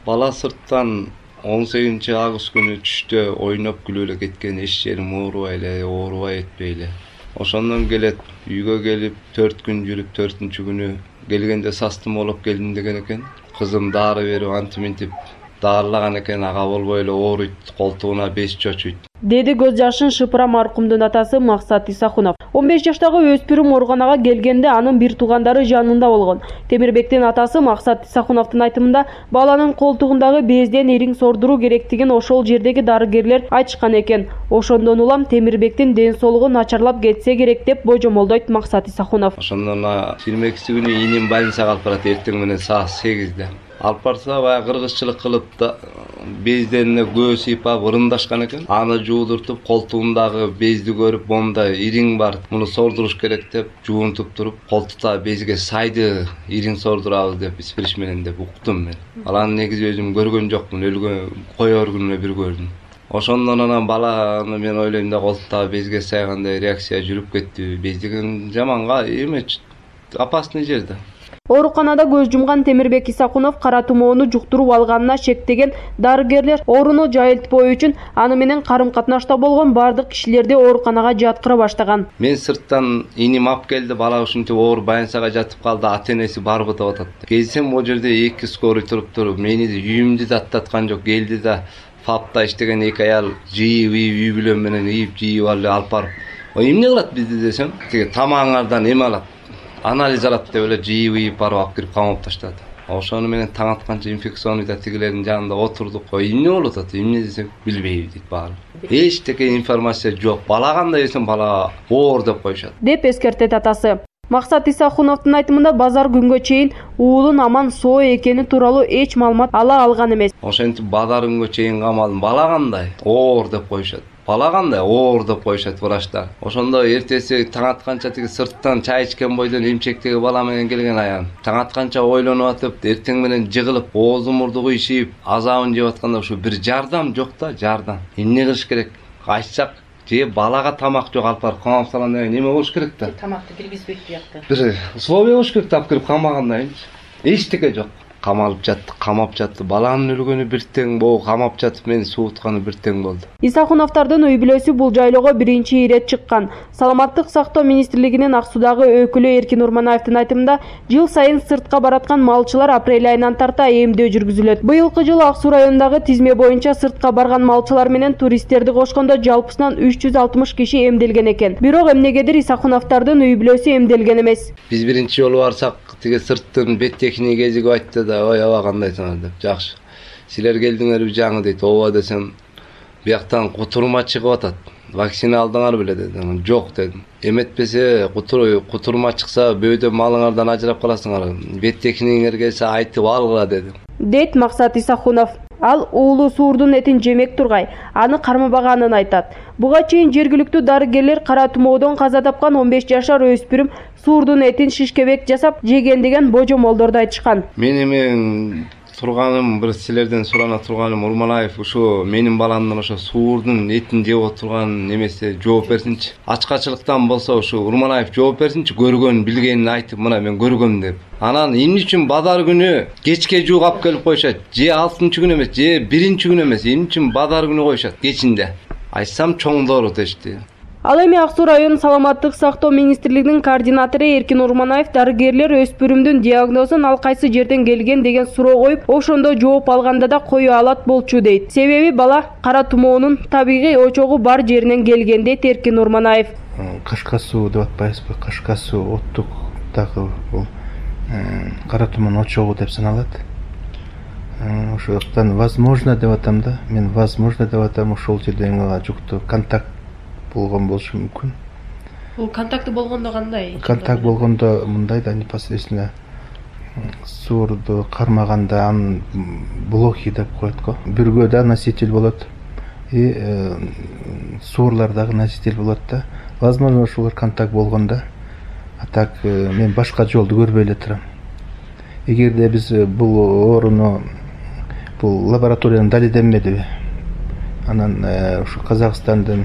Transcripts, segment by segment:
Bala sırttan 18 Ağustos günü düştü oynap gülüyle ketken eş yerim oğrubay etpeyle. Oşondan gelet, uyga gelip 4 gün жүрüp 4-cü günü gelgende sastım olup geldim degen eken. Kızım darı verip antimintip darlagan eken aga bolboy эле оорuyт, колтугуна 5 чочуйт. Dedi göz жашын шыпыра маркумдун атасы Максат Исахунов. 15 жаштагы өспүрүм ооруканага келгенде анын бир туугандары жанында болгон. Темирбектин атасы Максат Исахуновдун айтымында баланын колтугундагы безден ириң сордуруу керектигин ошол жердеги дарыгерлер айтышкан экен. Ошондон улам Темирбектин ден соолугу начарлап кетсе керек деп божомолдойт Максат Исахунов. Ошондон 22-күнү инем больницага алып барат эртең менен саат 8-де. Алып барса баягы кыргызчылык кылып да безденине көз сыйпап ырымдашкан экен. Аны жуудуртуп колтугундагы безди көрүп, монда ириң бар, муну сордуруш керек деп жуунтуп туруп, колтукта безге сайды ириң сордурабыз деп испириш менен деп уктум мен. Аланы негизи өзүм көргөн жокмун, өлгөн кой органы бир көрдүм. Ошондон анан баланы мен ойлойм да колтуктагы безге сайгандай реакция жүрүп кетти. Без деген жаманга эме опасный жерде. Ооруканада көз жумган Темирбек Исахунов кара тумоону жуктуруп алганына шектеген дарыгерлер ооруну жайылтпоо үчүн аны менен карым-катнашта болгон бардык кишилерди ооруканага жаткыра баштаган. Мен сырттан иним алып келди, бала ушинтип оор больницага жатып калды, ата-энеси барбы деп атат. Келсем о жерде 2 скорый туруп, мени үйүмдү да аттаткан жок, келди да фапта иштеген 2 аял жыйып үй бүлөм менен ийип жыйып алып барып. Эмне кылат бизди десем, тиги тамагыңардан эме алат. Анализ алат деп эле жыйып барып алып кирип камап таштады. Ошону менен таң атканча инфекционныйда тигилердин жанында отурдук. Эмне болуп атат? Эмне десем, билбейм дейт баары. Эч теке информация жок. Бала кандай десем, бала оор деп коюшат. Деп эскертет атасы. Максат Исахуновдун айтымында базар күнгө чейин уулун аман соо экени тууралуу эч маалымат ала алган эмес. Ошентип базар күнгө чейин камалдым. Бала кандай? Оор деп коюшат. Бала кандай? Оор деп коюшат врачтар. Ошондо эртеси таң атканча тиги сырттан чай ичкен бойдон эмчектеги бала менен келген аян. Таң атканча ойлонуп атып, эртең менен жыгылып, ооз мурдугу ишип, азабын жеп атканда ушу бир жардам жок да, жардам. Эмне кылыш керек? Айтсак, же балага тамак жок алып барып камап салган деген неме болуш керек да? Тамакты киргизбейт буякта. Бир условия болуш керек да, алып кирип камагандан кийин. Эчтеке жок. Камалып жатты, камап жатты. Баланын өлгөнү бир тең, бул камап жатып мени суутканы бир тең болду. Исахуновдордун үй бүлөсү бул жайлоого биринчи ирет чыккан. Саламаттык сактоо министрлигинин Ак Суудагы өкүлү Эркин Урманаевдин айтымында, жыл сайын сыртка бараткан малчылар апрель айынан тарта эмдөө жүргүзүлөт. Быйылкы жылы Ак Суу районундагы тизме боюнча сыртка барган малчылар менен туристтерди кошкондо жалпысынан 360 киши эмделген экен. Бирок эмнегедир Исахуновдордун үй бүлөсү эмделген эмес. Биз биринчи жолу барсак, тиги сырттын бет техник эзиги айтты да, ой аба кандайсыңар деп, жакшы. Силер келдиңерби жаңы дейт, ооба десем, бияктан кутурма чыгып атат. Вакцина алдыңар беле дедим. Жок дедим. Эметпесе кутурма чыкса бөөдө малыңардан ажырап каласыңар. Бет техниктер келсе айтып алгыла дедим. Дейт Максат Исахунов. Ал уулу суурдун этин жемек тургай, аны кармабаганын айтат. Буга чейин жергиликтүү дарыгерлер кара тумоодон каза тапкан 15 жашар өспүрүм суурдун этин шишкебек жасап жеген деген божомолдорду айтышкан. Менин турганым, бир силерден сурана турганым, Урманаев ушу менин баламдын ошо суурдун этин жеп отурган немесе жооп берсинчи. Ачкачылыктан болсо ушу Урманаев жооп берсинчи, көргөн билгенин айтып, мына мен көргөм деп. Анан эмне үчүн базар күнү кечке жууп алып келип коюшат? Же 6-күн эмес, же 1-күн эмес, эмне үчүн базар күнү коюшат кечинде? Айтсам чоңдору дешти. Ал эми Ак Суу район саламаттык сактоо министрлигинин координатору Эркин Урманаев дарыгерлер өспүрүмдүн диагнозун ал кайсы жерден келген деген суроо коюп, ошондо жооп алганда да кое алат болчу дейт. Себеби бала кара тумоонун табигый очогу бар жеринен келген дейт Эркин Урманаев. Кашка суу деп атпайбызбы? Кашка суу оттук дагы бул кара тумоонун очогу деп саналат. Ошондуктан возможно деп атам да. Мен возможно деп атам, ошол жерден жукту контакт болгон болушу мүмкүн. Бул контакты болгондо кандай? Контакт болгондо мындай да, непосредственно суурду кармаганда анын блохи деп коет го. Бүргө да носитель болот. И суурлар дагы носитель болот да. Возможно, ошолор контакт болгондо. А так мен башка жолду көрбөй эле турам. Эгерде биз бул ооруну бул лабораториядан далилденмедиби, анан ушу Казакстандын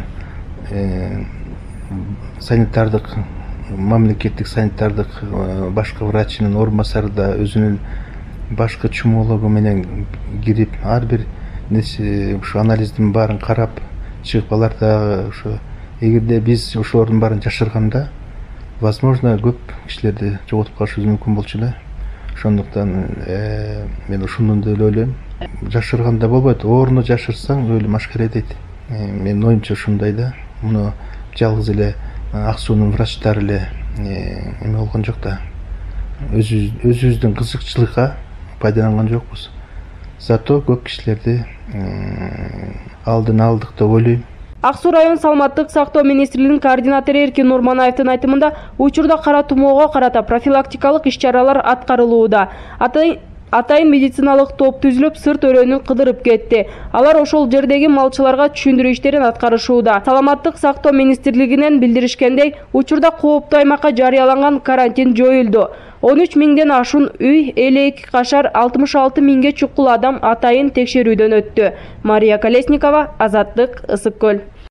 санитардык, мамлекеттик санитардык башкы врачынын орун басары да өзүнүн башкы чумологу менен кирип ар бир нерсе ушу анализдин баарын карап чыгып алар дагы ошо эгерде биз ошолордун баарын жашырганда возможно көп кишилерди жоготуп калышыбыз мүмкүн болчу да. Ошондуктан мен ушуну деле ойлойм. Жашырганда болбойт, ооруну жашырсаң өлүм ашкере дейт. Менин оюмча ушундай да. Муну жалгыз эле ак суунун врачтары эле эме болгон жок да. Өзүбүздүн кызыкчылыкка пайдаланган жокпуз. Зато көп кишилерди алдын алдык деп ойлойм. Ак Суу район саламаттык сактоо министрлигинин координатору Эркин Нурманаевдин айтымында, учурда кара тумоого карата профилактикалык иш-чаралар аткарылууда. Атайын медициналык топ түзүлүп, сырт өрөөнү кыдырып кетти. Алар ошол жердеги малчыларга түшүндүрүү иштерин аткарышууда. Саламаттык сактоо министрлигинен билдиришкендей, учурда кооптуу аймакка жарыяланган карантин жоюлду. 13 миңден ашуун үй, 52 кашар, 66 миңге чукул адам атайын текшерүүдөн өттү. Мария Колесникова, Азаттык, Ысык Көл.